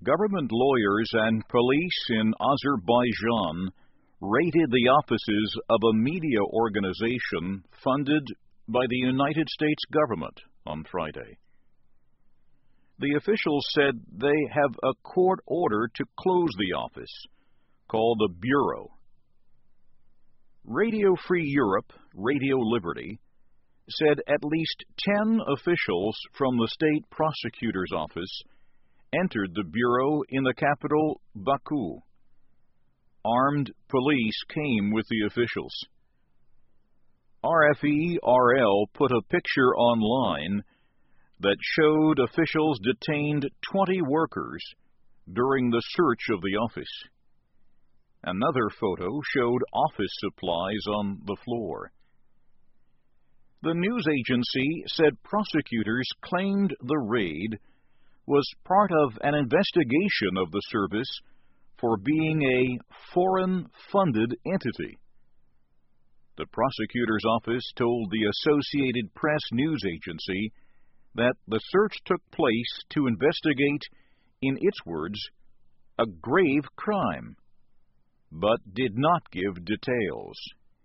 Government lawyers and police in Azerbaijan raided the offices of a media organization funded by the United States government on Friday. The officials said they have a court order to close the office, called a bureau. Radio Free Europe, Radio Liberty, said at least 10 officials from the state prosecutor's office entered the bureau in the capital, Baku. Armed police came with the officials. RFE-RL put a picture online that showed officials detained 20 workers during the search of the office. Another photo showed office supplies on the floor. The news agency said prosecutors claimed the raid was part of an investigation of the service for being a foreign-funded entity. The prosecutor's office told the Associated Press news agency that the search took place to investigate, in its words, a grave crime, but did not give details.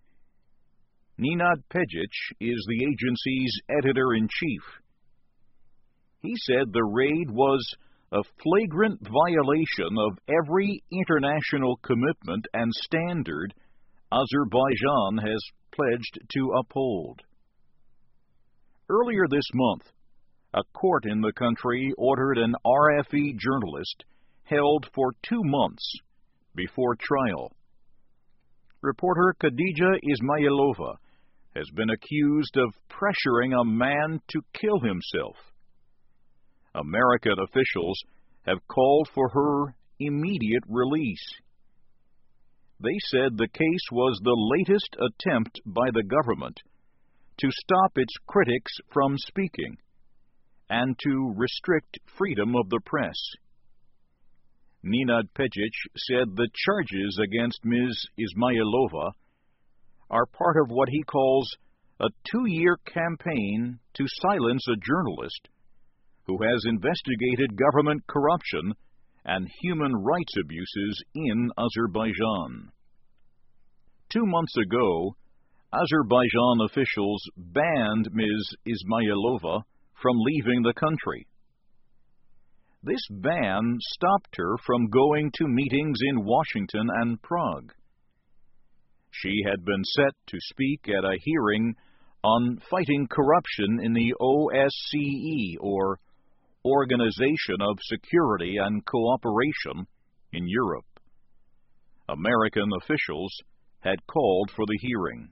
Nenad Pejic is the agency's editor-in-chief. He said the raid was a flagrant violation of every international commitment and standard Azerbaijan has pledged to uphold. Earlier this month, a court in the country ordered an RFE journalist held for 2 months before trial. Reporter Khadija Ismailova has been accused of pressuring a man to kill himself. American officials have called for her immediate release. They said the case was the latest attempt by the government to stop its critics from speaking and to restrict freedom of the press. Nenad Pejic said the charges against Ms. Ismailova are part of what he calls a 2-year campaign to silence a journalist who has investigated government corruption and human rights abuses in Azerbaijan. 2 months ago, Azerbaijan officials banned Ms. Ismailova from leaving the country. This ban stopped her from going to meetings in Washington and Prague. She had been set to speak at a hearing on fighting corruption in the OSCE, or Organization of Security and Cooperation, in Europe. American officials had called for the hearing.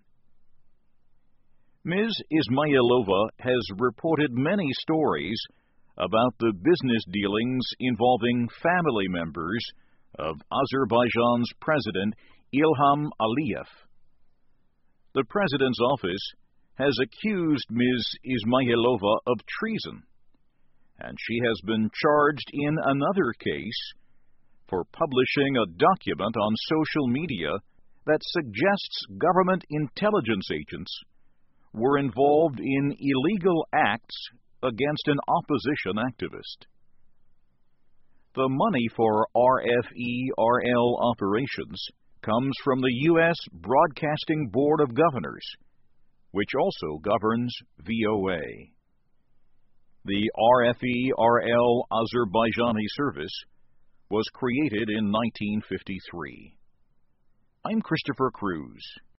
Ms. Ismailova has reported many stories about the business dealings involving family members of Azerbaijan's President Ilham Aliyev. The president's office has accused Ms. Ismailova of treason, and she has been charged in another case for publishing a document on social media that suggests government intelligence agents were involved in illegal acts against an opposition activist. The money for RFE-RL operations comes from the U.S. Broadcasting Board of Governors, which also governs VOA. The RFE-RL Azerbaijani service was created in 1953. I'm Christopher Cruz.